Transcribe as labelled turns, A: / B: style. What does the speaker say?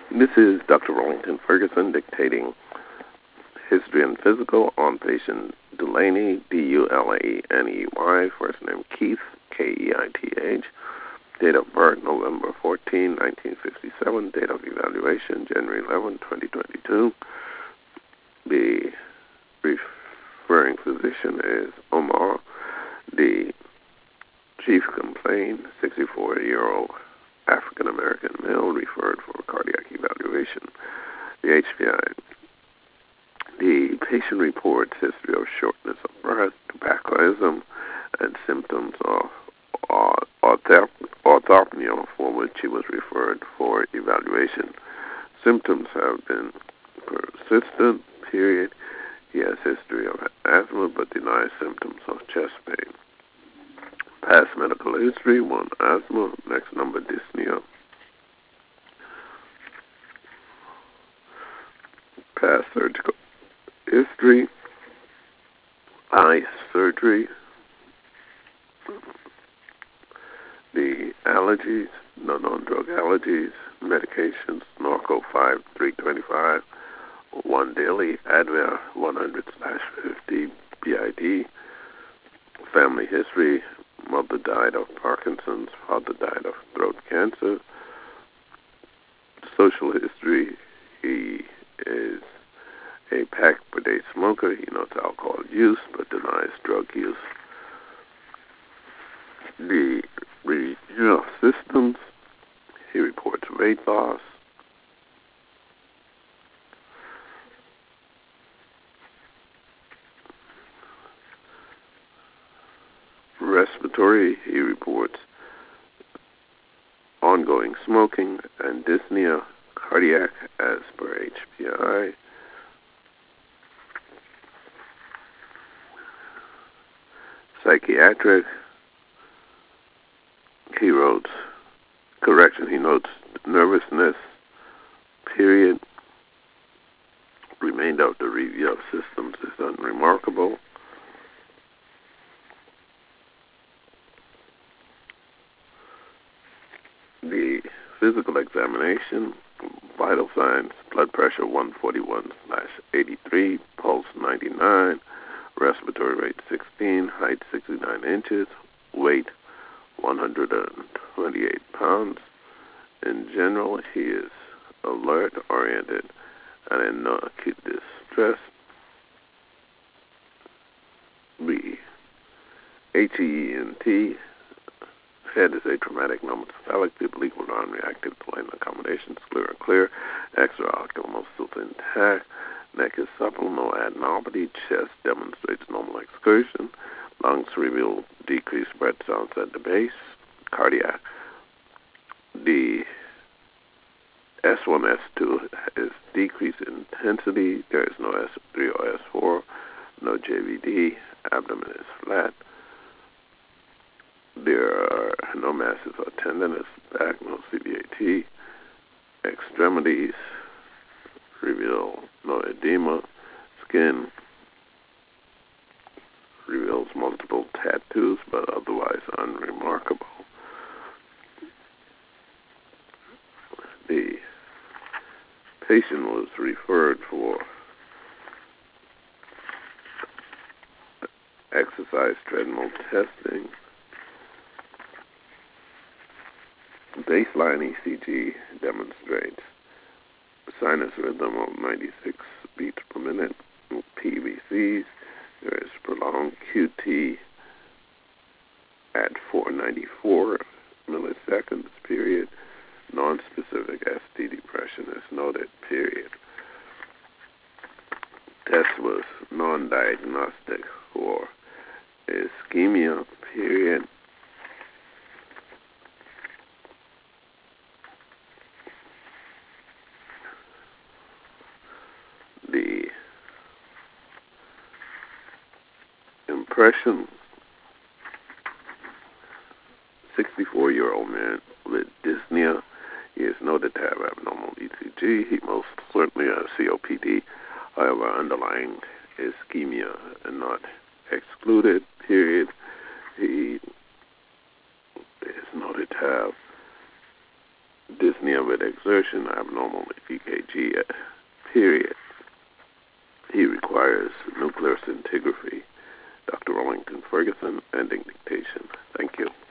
A: This is Dr. Rollington Ferguson dictating History and Physical on patient Dulaney, D-U-L-A-N-E-Y, first name Keith, K-E-I-T-H, date of birth November 14, 1957, date of evaluation January 11, 2022. The referring physician is Omar. The chief complaint, 64-year-old African-American male, referred for cardiac evaluation. The HPI. The patient reports history of shortness of breath, tobaccoism, and symptoms of orthopnea, for which he was referred for evaluation. Symptoms have been persistent, period. He has history of asthma but denies symptoms of chest pain. Past medical history, 1 asthma, next number dyspnea. Past surgical history, eye surgery. The allergies, no known drug allergies, medications, Norco 5-325, 1 daily, Advil 100/50 BID. Family history, mother died of Parkinson's, father died of throat cancer. Social history, he is a pack-per-day smoker. He notes alcohol use but denies drug use. The regional systems, he reports weight loss. Respiratory, he reports ongoing smoking and dyspnea. Cardiac, as per HPI. Psychiatric, he notes nervousness, period. Remainder of the review of systems is unremarkable. The physical examination, vital signs, blood pressure 141/83, pulse 99, respiratory rate 16, height 69 inches, weight 128 pounds. In general, he is alert, oriented, and in no acute distress. The HENT, head is atraumatic, non-metallic, oblique, non-reactive to line accommodations, clear, extraocular muscles intact, neck is supple, no adenopathy, chest demonstrates normal excursion, lungs reveal decreased breath sounds at the base, cardiac. The S1, S2 is decreased intensity, there is no S3 or S4, no JVD, abdomen is flat. There are no masses or tenderness, back, no CVAT. Extremities reveal no edema. Skin reveals multiple tattoos, but otherwise unremarkable. The patient was referred for exercise treadmill testing. Baseline ECG demonstrates sinus rhythm of 96 beats per minute. PVCs, there is prolonged QT at 494 milliseconds, period. Non-specific ST depression is noted, period. Test was non-diagnostic for ischemia, period. The impression, 64-year-old man with dyspnea. He is noted to have abnormal ECG. He most certainly has COPD. However, underlying ischemia and not excluded, period. He is noted to have dyspnea with exertion, abnormal EKG, period. He requires nuclear scintigraphy. Dr. Rollington Ferguson, ending dictation. Thank you.